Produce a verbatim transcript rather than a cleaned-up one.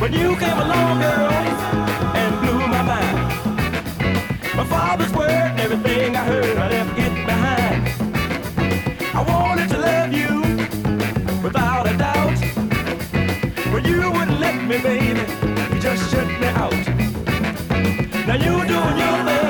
When you came along, girl, and blew my mind. My father's word and everything I heard, I left it behind. I wanted to love you without a doubt. But you wouldn't let me, baby, you just shut me out. Now you doing your thing,